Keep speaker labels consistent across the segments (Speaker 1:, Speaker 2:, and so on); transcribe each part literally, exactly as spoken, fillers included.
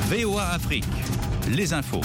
Speaker 1: V O A Afrique, les infos.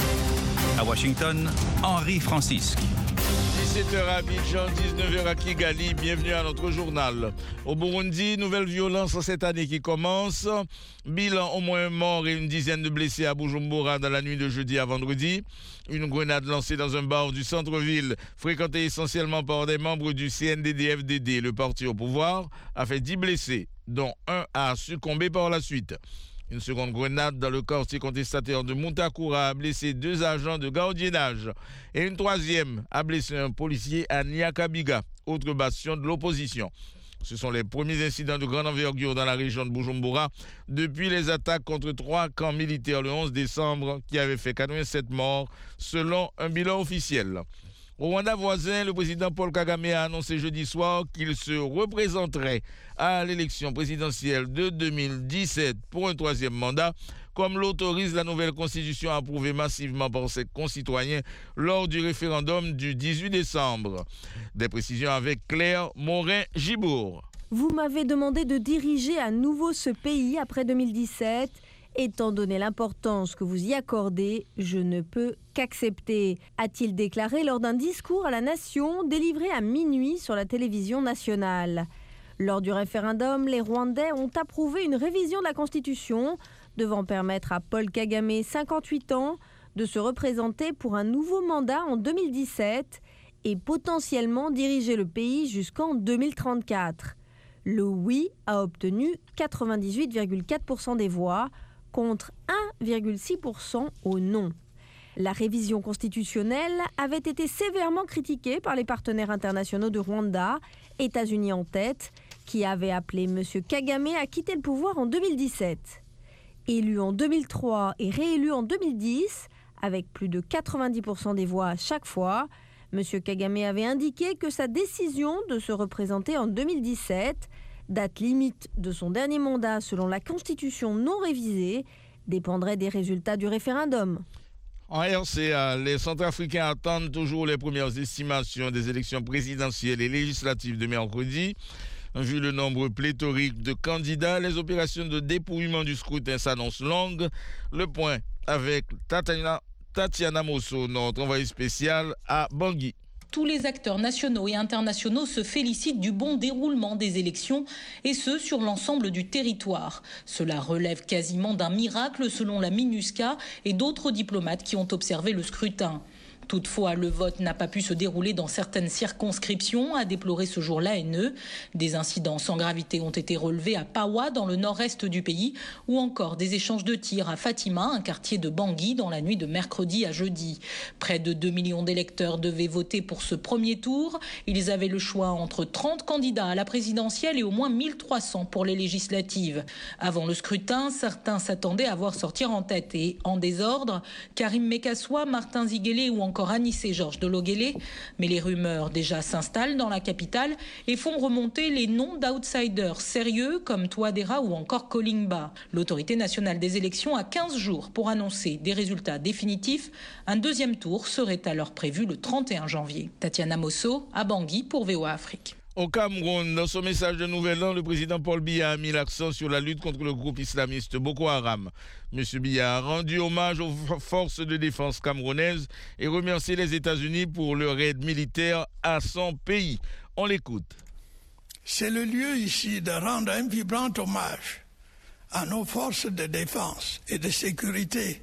Speaker 1: À Washington, Henri Francisque.
Speaker 2: dix-sept heures à Abidjan, dix-neuf heures à Kigali, bienvenue à notre journal. Au Burundi, nouvelle violence cette année qui commence. Bilan, au moins un mort et une dizaine de blessés à Bujumbura dans la nuit de jeudi à vendredi. Une grenade lancée dans un bar du centre-ville, fréquenté essentiellement par des membres du C N D D F D D, le parti au pouvoir, a fait dix blessés, dont un a succombé par la suite. Une seconde grenade dans le quartier contestataire de Mutakura a blessé deux agents de gardiennage. Et une troisième a blessé un policier à Nyakabiga, autre bastion de l'opposition. Ce sont les premiers incidents de grande envergure dans la région de Bujumbura depuis les attaques contre trois camps militaires le onze décembre qui avaient fait quatre-vingt-sept morts selon un bilan officiel. Au Rwanda voisin, le président Paul Kagame a annoncé jeudi soir qu'il se représenterait à l'élection présidentielle de deux mille dix-sept pour un troisième mandat, comme l'autorise la nouvelle constitution approuvée massivement par ses concitoyens lors du référendum du dix-huit décembre. Des précisions avec Claire Morin-Gibourg.
Speaker 3: Vous m'avez demandé de diriger à nouveau ce pays après deux mille dix-sept. Étant donné l'importance que vous y accordez, je ne peux qu'accepter, a-t-il déclaré lors d'un discours à la nation délivré à minuit sur la télévision nationale. Lors du référendum, les Rwandais ont approuvé une révision de la Constitution devant permettre à Paul Kagame, cinquante-huit ans, de se représenter pour un nouveau mandat en deux mille dix-sept et potentiellement diriger le pays jusqu'en deux mille trente-quatre. Le oui a obtenu quatre-vingt-dix-huit virgule quatre pour cent des voix, contre un virgule six pour cent au non. La révision constitutionnelle avait été sévèrement critiquée par les partenaires internationaux de Rwanda, États-Unis en tête, qui avaient appelé M. Kagame à quitter le pouvoir en deux mille dix-sept. Élu en deux mille trois et réélu en deux mille dix, avec plus de quatre-vingt-dix pour cent des voix à chaque fois, M. Kagame avait indiqué que sa décision de se représenter en deux mille dix-sept, date limite de son dernier mandat selon la Constitution non révisée, dépendrait des résultats du référendum.
Speaker 2: En R C A, les Centrafricains attendent toujours les premières estimations des élections présidentielles et législatives de mercredi. Vu le nombre pléthorique de candidats, les opérations de dépouillement du scrutin s'annoncent longues. Le point avec Tatiana, Tatiana Mosso, notre envoyée spéciale à Bangui.
Speaker 4: Tous les acteurs nationaux et internationaux se félicitent du bon déroulement des élections, et ce, sur l'ensemble du territoire. Cela relève quasiment d'un miracle selon la MINUSCA et d'autres diplomates qui ont observé le scrutin. Toutefois, le vote n'a pas pu se dérouler dans certaines circonscriptions, a déploré ce jour l'A N E. Des incidents sans gravité ont été relevés à Pawa, dans le nord-est du pays, ou encore des échanges de tirs à Fatima, un quartier de Bangui, dans la nuit de mercredi à jeudi. Près de deux millions d'électeurs devaient voter pour ce premier tour. Ils avaient le choix entre trente candidats à la présidentielle et au moins mille trois cents pour les législatives. Avant le scrutin, certains s'attendaient à voir sortir en tête et en désordre Karim Mekassoua, Martin Ziguélé ou encore Anissé Georges Dologuélé, mais les rumeurs déjà s'installent dans la capitale et font remonter les noms d'outsiders sérieux comme Touadéra ou encore Kolingba. L'autorité nationale des élections a quinze jours pour annoncer des résultats définitifs. Un deuxième tour serait alors prévu le trente et un janvier. Tatiana Mosso à Bangui pour V O A Afrique.
Speaker 2: Au Cameroun, dans son message de Nouvel An, le président Paul Biya a mis l'accent sur la lutte contre le groupe islamiste Boko Haram. M. Biya a rendu hommage aux forces de défense camerounaises et remercié les États-Unis pour leur aide militaire à son pays. On l'écoute.
Speaker 5: C'est le lieu ici de rendre un vibrant hommage à nos forces de défense et de sécurité,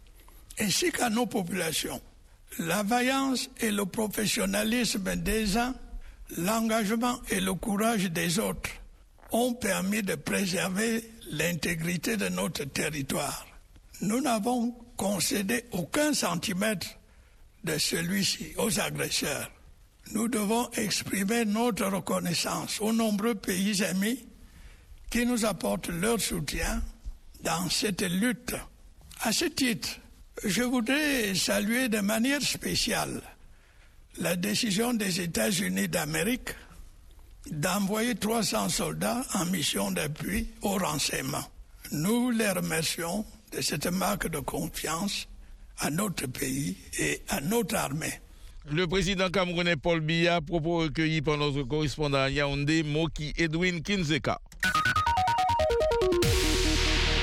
Speaker 5: ainsi qu'à nos populations. La vaillance et le professionnalisme des uns, l'engagement et le courage des autres ont permis de préserver l'intégrité de notre territoire. Nous n'avons concédé aucun centimètre de celui-ci aux agresseurs. Nous devons exprimer notre reconnaissance aux nombreux pays amis qui nous apportent leur soutien dans cette lutte. À ce titre, je voudrais saluer de manière spéciale la décision des États-Unis d'Amérique d'envoyer trois cents soldats en mission d'appui au renseignement. Nous les remercions de cette marque de confiance à notre pays et à notre armée.
Speaker 2: Le président camerounais Paul Biya, propos recueillis par notre correspondant à Yaoundé, Moki Edwin Kinzeka.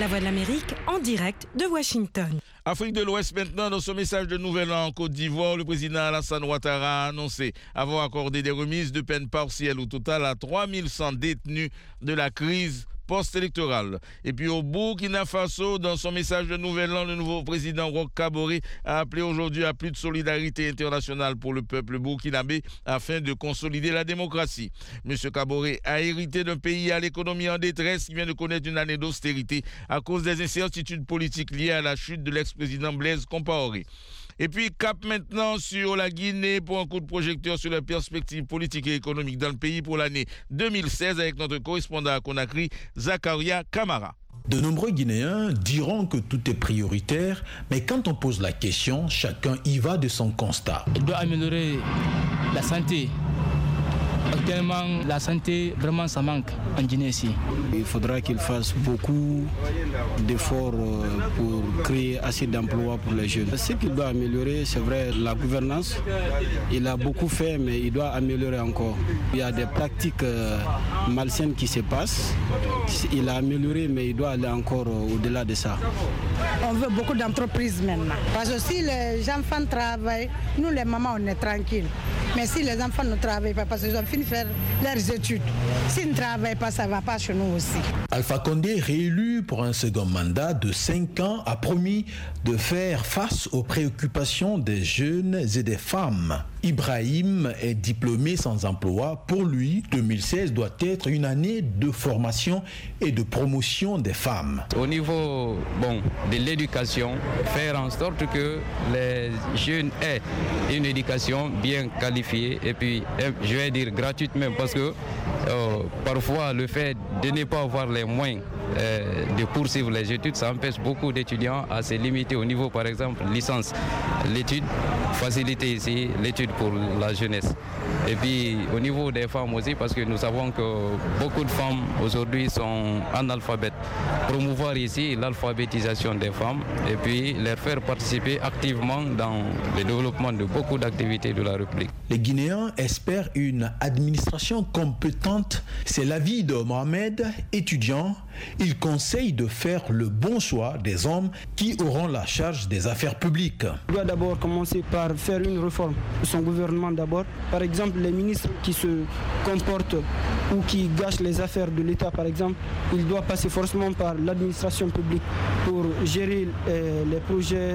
Speaker 6: La Voix de l'Amérique en direct de Washington.
Speaker 2: Afrique de l'Ouest maintenant, dans son message de Nouvel An en Côte d'Ivoire, le président Alassane Ouattara a annoncé avoir accordé des remises de peine partielles au total à trois mille cent détenus de la crise post-électorale. Et puis au Burkina Faso, dans son message de Nouvel An, le nouveau président Roch Kaboré a appelé aujourd'hui à plus de solidarité internationale pour le peuple burkinabé afin de consolider la démocratie. Monsieur Kaboré a hérité d'un pays à l'économie en détresse qui vient de connaître une année d'austérité à cause des incertitudes politiques liées à la chute de l'ex-président Blaise Compaoré. Et puis cap maintenant sur la Guinée pour un coup de projecteur sur les perspectives politiques et économiques dans le pays pour l'année deux mille seize avec notre correspondant à Conakry, Zakaria Kamara.
Speaker 7: De nombreux Guinéens diront que tout est prioritaire, mais quand on pose la question, chacun y va de son constat.
Speaker 8: Il doit améliorer la santé. Actuellement, la santé, vraiment, ça manque en Guinée ici.
Speaker 9: Il faudra qu'il fasse beaucoup d'efforts pour créer assez d'emplois pour les jeunes. Ce qu'il doit améliorer, c'est vrai, la gouvernance. Il a beaucoup fait, mais il doit améliorer encore. Il y a des pratiques malsaines qui se passent. Il a amélioré, mais il doit aller encore au-delà de ça.
Speaker 10: On veut beaucoup d'entreprises maintenant. Parce que si les enfants travaillent, nous les mamans, on est tranquilles. Mais si les enfants ne travaillent pas, parce qu'ils ont fini de faire leurs études, s'ils ne travaillent pas, ça ne va pas chez nous aussi.
Speaker 7: Alpha Condé, réélu pour un second mandat de cinq ans, a promis de faire face aux préoccupations des jeunes et des femmes. Ibrahim est diplômé sans emploi. Pour lui, deux mille seize doit être une année de formation et de promotion des femmes.
Speaker 11: Au niveau bon, de l'éducation, faire en sorte que les jeunes aient une éducation bien qualifiée et puis, je vais dire gratuite même, parce que euh, parfois le fait de ne pas avoir les moyens euh, de poursuivre les études, ça empêche beaucoup d'étudiants à se limiter au niveau, par exemple, licence. L'étude, faciliter ici l'étude pour la jeunesse. Et puis au niveau des femmes aussi, parce que nous savons que beaucoup de femmes aujourd'hui sont analphabètes. Promouvoir ici l'alphabétisation des femmes et puis les faire participer activement dans le développement de beaucoup d'activités de la République.
Speaker 7: Les Guinéens espèrent une administration compétente. C'est l'avis de Mohamed, étudiant. Il conseille de faire le bon choix des hommes qui auront la charge des affaires publiques.
Speaker 9: Il doit d'abord commencer par faire une réforme de son gouvernement d'abord. Par exemple, les ministres qui se comportent ou qui gâchent les affaires de l'État, par exemple, il doit passer forcément par l'administration publique pour gérer euh, les projets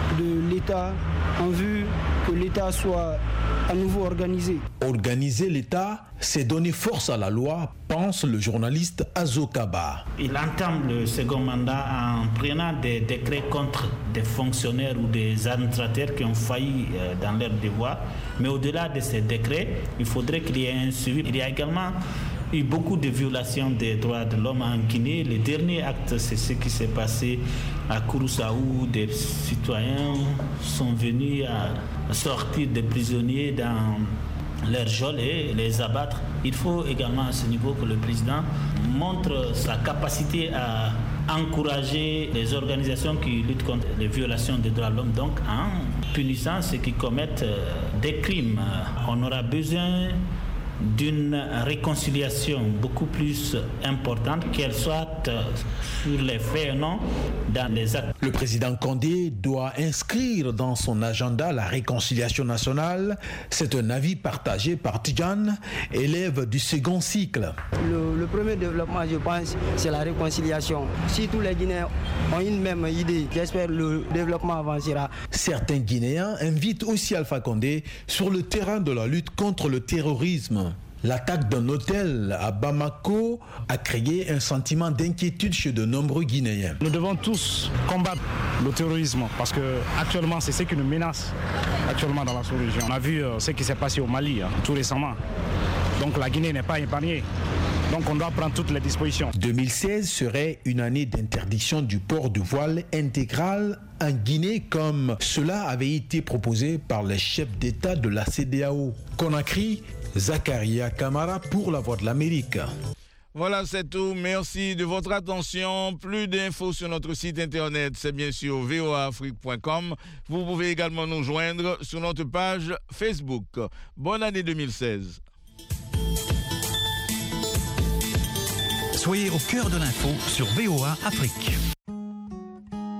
Speaker 9: de l'État en vue que l'État soit à nouveau organisé.
Speaker 7: Organiser l'État, c'est donner force à la loi, pense le journaliste Azokaba.
Speaker 12: Il entame le second mandat en prenant des décrets contre des fonctionnaires ou des administrateurs qui ont failli dans leurs devoirs. Mais au-delà de ces décrets, il faudrait qu'il y ait un suivi. Il y a également eu beaucoup de violations des droits de l'homme en Guinée. Le dernier acte, c'est ce qui s'est passé à Kouroussa, où des citoyens sont venus à sortir des prisonniers dans leur geôle et les abattre. Il faut également à ce niveau que le président montre sa capacité à encourager les organisations qui luttent contre les violations des droits de l'homme, donc en punissant ceux qui commettent des crimes. On aura besoin d'une réconciliation beaucoup plus importante, qu'elle soit sur les faits et non dans les actes.
Speaker 7: Le président Condé doit inscrire dans son agenda la réconciliation nationale. C'est un avis partagé par Tidjane, élève du second cycle.
Speaker 9: Le, le premier développement, je pense, c'est la réconciliation. Si tous les Guinéens ont une même idée, j'espère que le développement avancera.
Speaker 7: Certains Guinéens invitent aussi Alpha Condé sur le terrain de la lutte contre le terrorisme. L'attaque d'un hôtel à Bamako a créé un sentiment d'inquiétude chez de nombreux Guinéens.
Speaker 13: Nous devons tous combattre le terrorisme parce que actuellement c'est ce qui nous menace actuellement dans la sous-région. On a vu euh, ce qui s'est passé au Mali hein, tout récemment. Donc la Guinée n'est pas épargnée. Donc on doit prendre toutes les dispositions.
Speaker 7: deux mille seize serait une année d'interdiction du port du voile intégral en Guinée, comme cela avait été proposé par les chefs d'État de la C E D E A O. Conakry, Zakaria Kamara pour la Voix de l'Amérique.
Speaker 2: Voilà, c'est tout. Merci de votre attention. Plus d'infos sur notre site internet, c'est bien sûr v o a afrique point com. Vous pouvez également nous joindre sur notre page Facebook. Bonne année deux mille seize.
Speaker 1: Soyez au cœur de l'info sur V O A Afrique.